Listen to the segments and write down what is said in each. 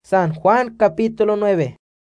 San Juan capítulo 9.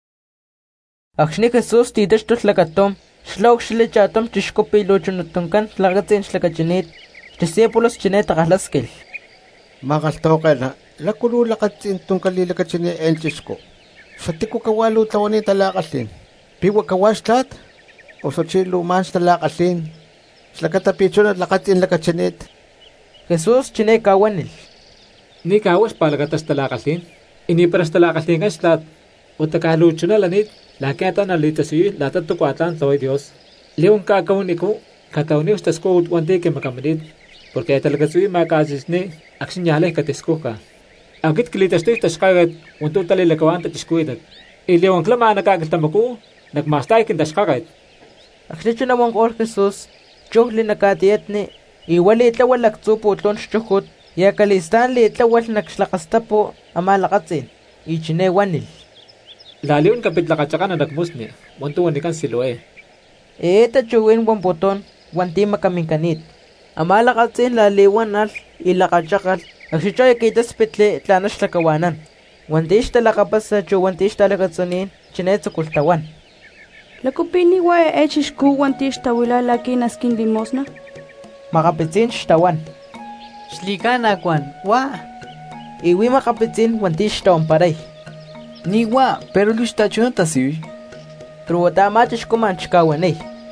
Akshni Jesús titashto tlakatom, shlok shilichatom tishkopiluchunutunkan tlakatzin shlakachinit, discípulos chinet aglaskel. Magaltokela, lakulu lakatzin tunkalilakachini elchisko. Satiku kawalu tawani talakasin. Piwa kawashtat, o sochilu manch talakasin. Slakatapichunat lakatzin lakachinit. Jesús chine kawanil. Ni kawas palagatas talakasin. Ini paras talakasin ka slat. Utakalucho na lanit. Lakata na litasi latat tukwatan taway Dios. Leon kakawin iko. Katawin ustas ko utwante ke makamanid. Porque talakasui makasisni. Aksinyalay katisko ka. Agit kilitastoy taskagat. Unto talilakawan tatiskuidat. Leon klama nakagitamaku. Nagmastay kintaskagat. Aksnicho na wang Jesús. Chuhli nakatietni. Iwali itlawal laktsupo utlon xchuhut. Yakalistan li itlawal nakslakastapo amalakatzin. Ichine wanil. Laliun kapit lakatsakan na nagmusni. Muntuwan ni kan Siloe. Eeta chuwin wamputon. Wanti makaminkanit. Amalakatzin laliwan al ilakatsakal. Aksichay kitas pitle tlanas lakawanan. Wantish talakapas sa chuwantish talakatsunin. Chinetsukultawan. Lakupini wa echishku wantish tawila laki naskin limosna. Makapitsin shtawan. Shlikana kwan, wa. Iwi makapitsin wantish tawan paray. Ni wa, pero lustachuna tasiwi. Truwata machish kumanchikawanay.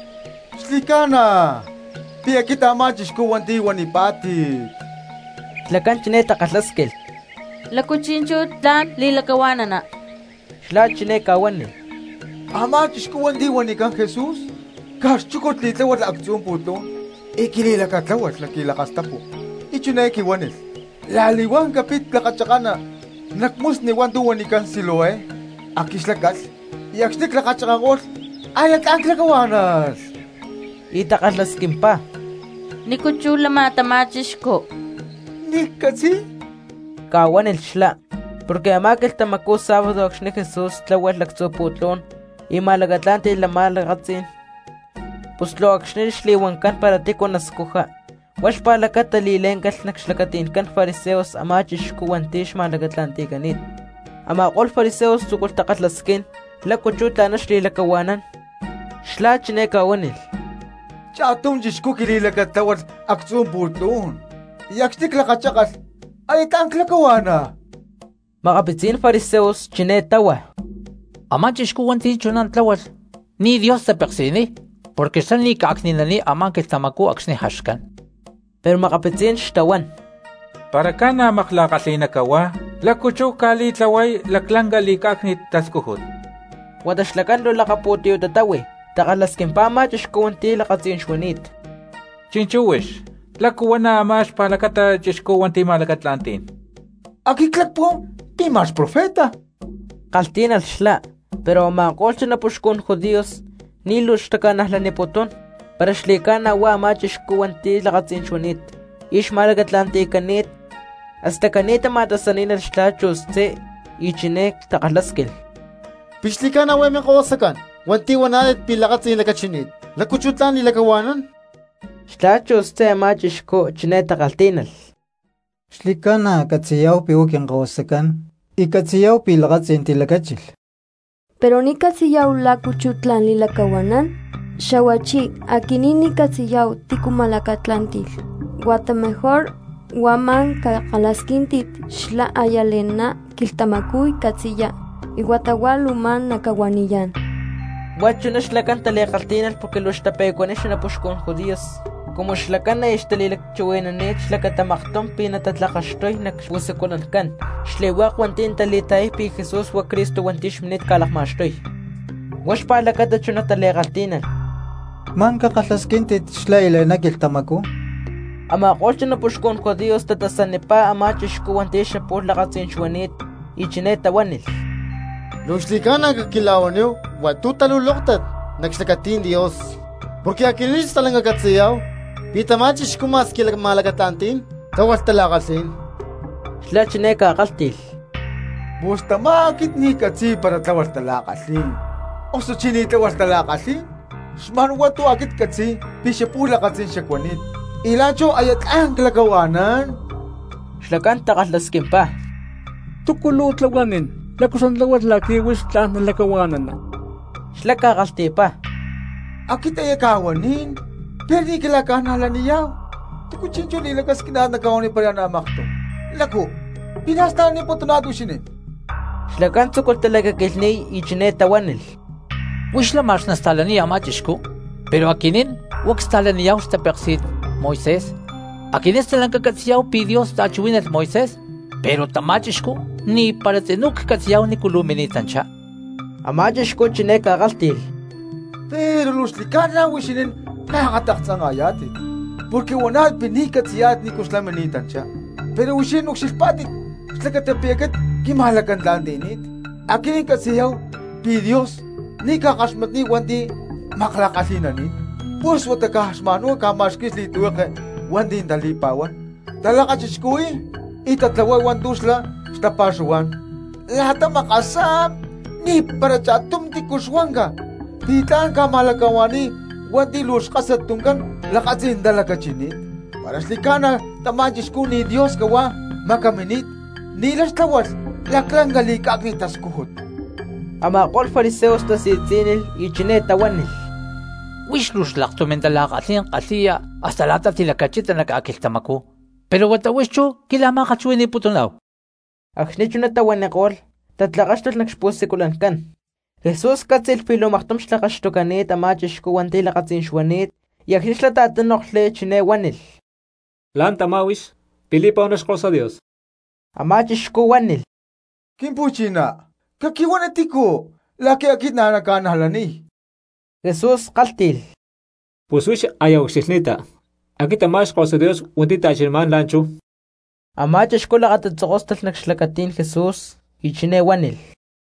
Shlikana! Pia kita machishku wanti wanipati. Tlakan chineta katlaskel. Lakuchinchu tlan lilakawanana. Shla chine kawanil. Amachishku wanti wanikan Jesus? Kashchukot litlawat aktsyon puto. Ikililakatlawat lakilakastapo. Ichunay kiwanil. Laliwan kapit lakatsakana. Nakmus ni wantu wanikan Siloe. Akislakas. Yaksnik lakatsakakot. Ayat ang lakawanas. Itakaslaskin pa. Nikuchula matamachishko. Nikatsi? Kawanil shla. Porque amakil tamako sábado akshni Jesús tlawal laktsoputlon. Imalagatlante lamalagatzin. Puslo akshni shliwankan para tiko naskuja. Wash palakata lilenkal nakslakatinkan fariseos amachishku wantish malagatlantikanit. Amakol fariseos tukultakatlaskin. Lakuchutanash lilakawanan. Shla chine kawanil. Chatum jishku kililakatlawat aktsyon puton. Yaksnik lakatsakas. Ayat ang lakawana. Makapitsin fariseos chine tawa. Amachishku wanti chunan tlawal. Ni Dios te persini. Porque san ni kaakninani aman kiltamaku aksni hashkan. Pero makapitsin shtawan. Para kana maklakaslina kawa, lakucho kali tlaway laklanga likaknit taskuhut. Wadashlakan lo lakaputiyo tatawi. Takalaskin pa machishku wanti lakatsin shwanit. Chinchuwish, lakuwana amash palakata chishku wanti malakatlantin. Akiklak po, timas profeta. Kaltin al shla. Pero makolcha na pushkon judíos. Nilush takanahla nipoton. Para shlikana wa machishku wanti lakatsin shwanit. Ish malagatlanti kanit. Hasta kanita matasanin al shlachos tse. Ichinek takalaskel. Pishlikana wa mekawasakan. Wanti wananet pilakatsin lakachinit. Lakuchutan nilakawanan. Shlachos tse machishko chine takaltinal. Shlikana katsiyaw piwukin kawasakan. Ikatsiyaw pilakatsin tilakachil. Pero ni katsiyaw lakuchutlan lilakawanan. Shawachi, akinini katsiyaw tikumalakatlantil. Wata mejor, waman kakalaskintit shla ayalena kiltamakuy katsiya. Iguatawaluman nakawaniyan. Wacho na shlakan taliakaltinal porque los tapekuanesh na pushkon judíos. Como shlakan na ishtalilakchuwenanet shlakatamakton pinatatlakashtoy nakpusakulankan. Shlewak wantin talitay pi Jesus wa Cristo wantish minit kalakmashtoy. Wash palakata chuna taliakaltinal. Man kakaslaskintit shla ilena kiltamaku. Ama kolcha na pushkon judíos tatasanipa amachishku wantish na por lakatsin shwanit. Ichineta wanil. Luxlikana kakilawanyo, watu taluloktat, nakslakatin Dios. Porque akilis talanga katsiyaw, pitamachish kumas malagatantin, tawal talakasin. Shla chine kakaltil. Busta makit ni katsi para tawal talakasin. Oso chini tawal talakasin. Shman watu akit katsi, pisya pula katsin shakwanit. Ilacho ayat ang kalagawanan. Shlakan takaslaskin pa. Tukulu tlawanin. lakusan lawat laki wis tlan nalakawanan na. Shlaka kaltipa. Akit ay kawanin. Pero di kilakanalan niyaw. Tukuchincho lilakas kinanagawa ni Paranamak to. Laku, pinastaan ni po tunado sinin. Shlakan tsukol talaga kilni ichineta wanil. Wish la mas nastala niya machishko. Pero akinin, wag stala niyaw sa peksit Moises. Akinin stalang kakatsiyaw pidios tachuin at Moises. Pero tamachishko, ni para tinuk katsiyaw ni kuluminitan siya. Amachishko chineka kaltil. Pero luslikan na wishinin nakakataksa nga yati. Porque wanad pinikat siyat ni kuslamanitan siya. Pero wishin uksilpatit. Slakatapiakat kimahalakan lang dinit. Akin kasiyaw, pidios, ni kakasmat ni wandi maklakasinanit. Pus wata kahasmano kamaskis lituwa ka wandi dalipawan. Talakachiskui, itatlaway wandusla sa pasuwan. Lahat makasam, ni para chatum di kuswanga. Titaan kamalakawani, wandi lus kasatungkan lakatsin dalakachinit. Para slikana tamanjis ko ni Dios kawa makaminit. Nilas tawas laklang galikak ni taskuhot. Ama kol fariseos ta sitsinil ichineta wanil. Wish lus lakto mentalakatin kasiya hasta lata tilakachita nakakiltamako. Pero wata wischo kilama kachuin ni putunaw. Aksnicho na tawanekol, tatlakastot nakspusikulan kan. Jesus katsil pilumaktom shlakashtokanit amachishko wantila katsin shwanit, yakishla tatanokle chine wanil. Lan tamawis, pilipaw na sa Dios. Amachishko wanil. Kimpuchina, kakiwanatiko, laki akit na nakanahalani. Jesus kaltil. Puswish ayaw silnita. Akit amash sa Dios, unti tachirman lancho. Amachishko lakatatsokostal nakshlakatin Jesus, ichine wanil.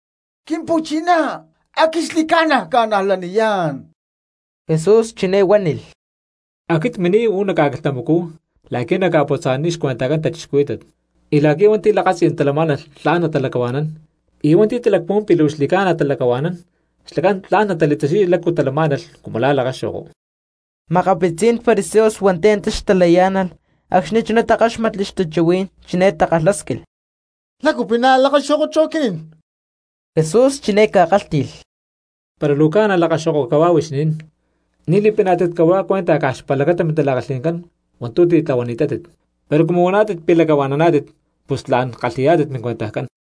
Kimpuchina, akislikana kanahalani yan. Jesus chine wanil. Akit mini nakakatamuko, laki nakapotsanish kwantagan tachiskuitat. Ilagi wanti lakas yung talamanan, laan na talakawanan. Iwanti talakpong piluslikan na talakawanan. Slakan laan na talitasi laku talamanan kumalalakas ako. Makapitsin fariseos wantentas talayanal, aksnich na takash matlisto chawin, chinetakaslaskil. Laku pinalakas ako chokinin. Jesus chineka kaltil. Para luka na lakas ako kawawis nin. Nilipin natin kawa kwenta kash palagatam talakasinkan, wantuti tawanitatit. Pero kumuha natin pilagawanan natin, puslaan kaltiyadet min kwentakan.